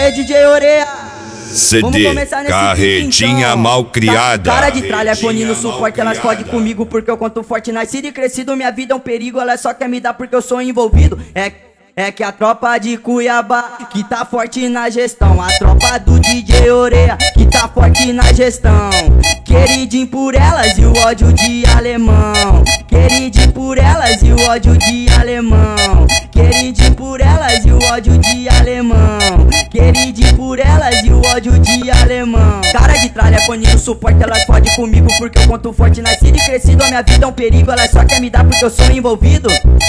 aí, DJ Oreia. CD, carretinha malcriada. Cara de tralha, fone no suporte, elas podem comigo porque eu conto forte. Nascido e crescido, minha vida é um perigo. Ela só quer me dar porque eu sou envolvido. É que a tropa de Cuiabá que tá forte na gestão. A tropa do DJ Oreia que tá forte na gestão. Queridinho por elas e o ódio de alemão. Queridinho por elas e o ódio de alemão. Queridinho por elas e o ódio de alemão. Queridinho por elas e o ódio de alemão. Cara de tralha, fone no suporte, elas podem comigo porque eu conto forte. Nascido e crescido, a minha vida é um perigo. Elas só quer me dar porque eu sou envolvido.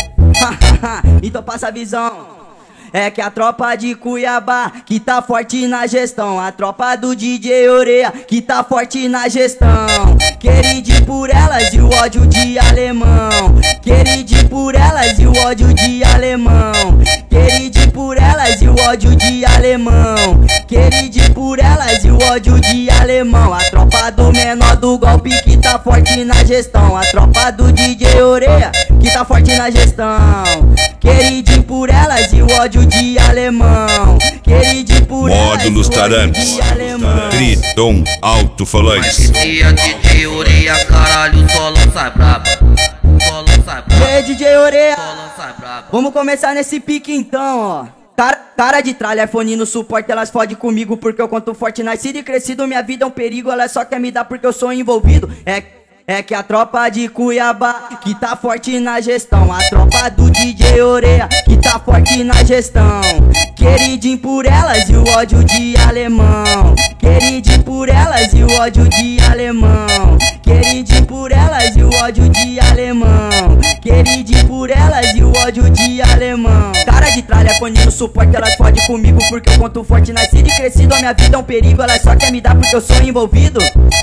Então passa a visão. É que a tropa de Cuiabá que tá forte na gestão. A tropa do DJ Oreia que tá forte na gestão. Queridinho por elas e o ódio de alemão. Queridinho por elas e o ódio de alemão. Queridinho por elas e o ódio de alemão. Queridinho por elas e o ódio de alemão. A tropa do menor do golpe que tá forte na gestão. A tropa do DJ Oreia que tá forte na gestão. Queridinho por elas e o ódio de alemão. Queridinho por Módulos Tarames, Triton alto-falante. DJ Oreia, caralho, só lança braba. Só lança braba. E aí, DJ Oreia, Só lança braba. vamos começar nesse pique então, ó. Cara de tralha, fone no suporte, elas fodem comigo porque eu conto forte. Nascido e crescido, minha vida é um perigo. Elas só quer me dar porque eu sou envolvido. É que a tropa de Cuiabá que tá forte na gestão. A tropa do DJ Oreia que tá forte na gestão. Queridinho por elas e o ódio de alemão. Queridinho por elas e o ódio de alemão. Queridinho por elas e o ódio de alemão. Queridinho por elas e o ódio de alemão. Cara de tralha, fone no suporte, elas podem comigo porque eu conto forte. Nascido e crescido, a minha vida é um perigo. Elas só quer me dar porque eu sou envolvido.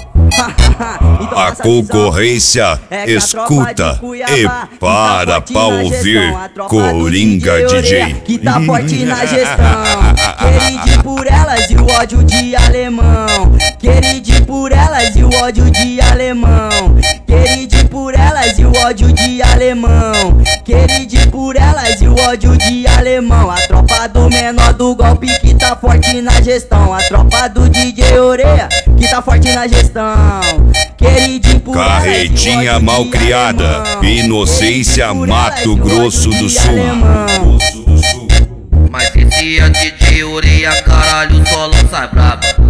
Então A concorrência escuta e para pra ouvir Coringa DJ. Que tá forte na gestão. Queridinho por elas e o ódio de alemão. Queridinho por elas e o ódio de alemão. Queridinho por elas e o ódio de alemão. Queridinho por elas e o ódio de alemão. A tropa do menor do golpe que tá forte na gestão. A tropa do DJ Oreia que tá forte na gestão. Queridinho por Carretinha malcriada, Inocência, Mato Grosso do Sul. Mas esse é DJ Oreia, caralho, só lança braba.